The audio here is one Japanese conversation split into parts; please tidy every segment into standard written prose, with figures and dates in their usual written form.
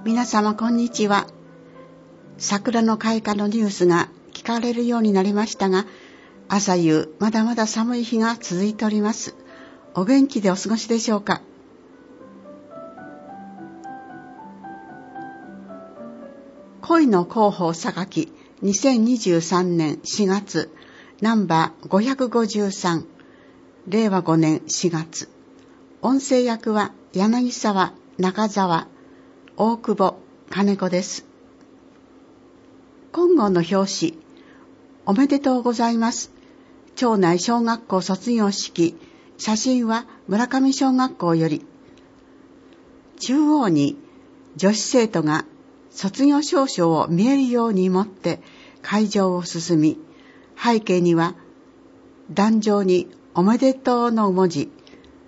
皆様こんにちは。桜の開花のニュースが聞かれるようになりましたが、朝夕まだまだ寒い日が続いております。お元気でお過ごしでしょうか。恋の広報榊2023年4月ナンバー553令和5年4月。音声役は柳沢、中澤、大久保、金子です。今号の表紙、おめでとうございます。町内小学校卒業式、写真は村上小学校より。中央に女子生徒が卒業証書を見えるように持って会場を進み、背景には壇上におめでとうの文字、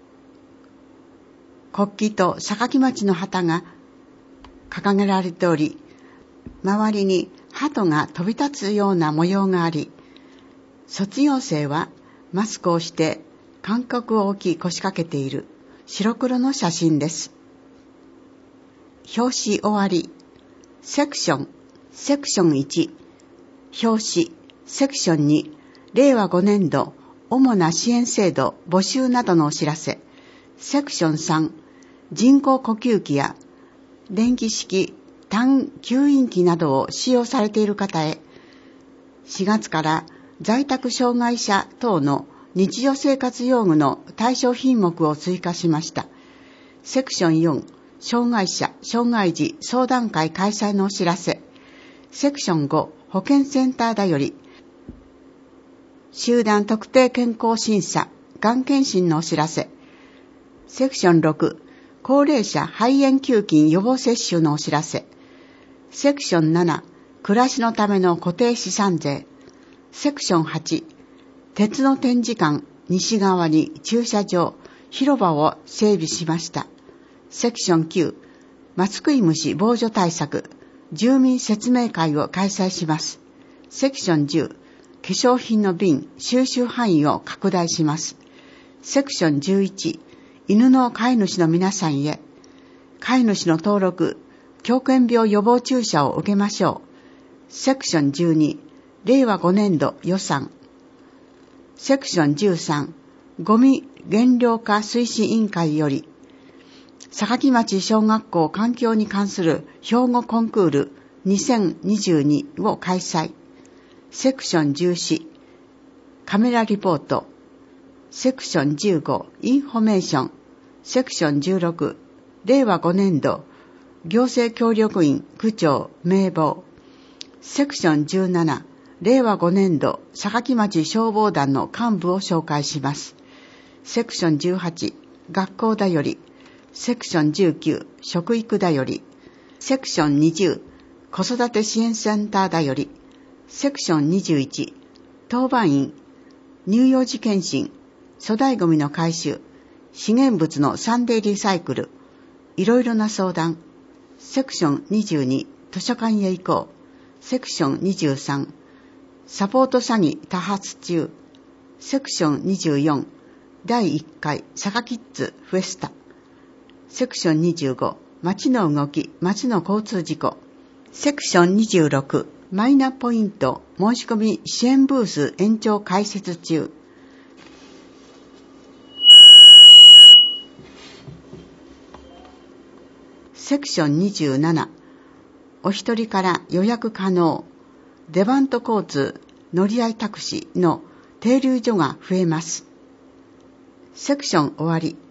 国旗と坂町の旗が掲げられており、周りに鳩が飛び立つような模様があり、卒業生はマスクをして間隔を置き腰掛けている白黒の写真です。表紙終わり。セクション1、表紙、セクション2、令和5年度主な支援制度募集などのお知らせ。セクション3、人工呼吸器や電気式単吸引器などを使用されている方へ、4月から在宅障害者等の日常生活用具の対象品目を追加しました。セクション4、障害者・障害児相談会開催のお知らせ。セクション5、保健センターだより、集団特定健康審査、がん検診のお知らせ。セクション6、高齢者肺炎球菌予防接種のお知らせ。セクション7、暮らしのための固定資産税。セクション8、鉄の展示館西側に駐車場、広場を整備しました。セクション9、松食い虫防除対策、住民説明会を開催します。セクション10、化粧品の瓶収集範囲を拡大します。セクション11、犬の飼い主の皆さんへ、飼い主の登録、狂犬病予防注射を受けましょう。セクション12、令和5年度予算。セクション13、ゴミ減量化推進委員会より、坂町小学校環境に関する標語コンクール2022を開催。セクション14、カメラリポート。セクション15、インフォメーション。セクション16、令和5年度行政協力員区長名簿。セクション17、令和5年度坂町消防団の幹部を紹介します。セクション18、学校だより。セクション19、食育だより。セクション20、子育て支援センターだより。セクション21、当番員、乳幼児検診、粗大ごみの回収、資源物のサンデーリサイクル、いろいろな相談。セクション22、図書館へ行こう。セクション23、サポート詐欺多発中。セクション24、第1回サカキッズフェスタ。セクション25、街の動き、街の交通事故。セクション26、マイナポイント申し込み支援ブース延長開設中。セクション27、お一人から予約可能、デバント交通乗り合いタクシーの停留所が増えます。セクション終わり。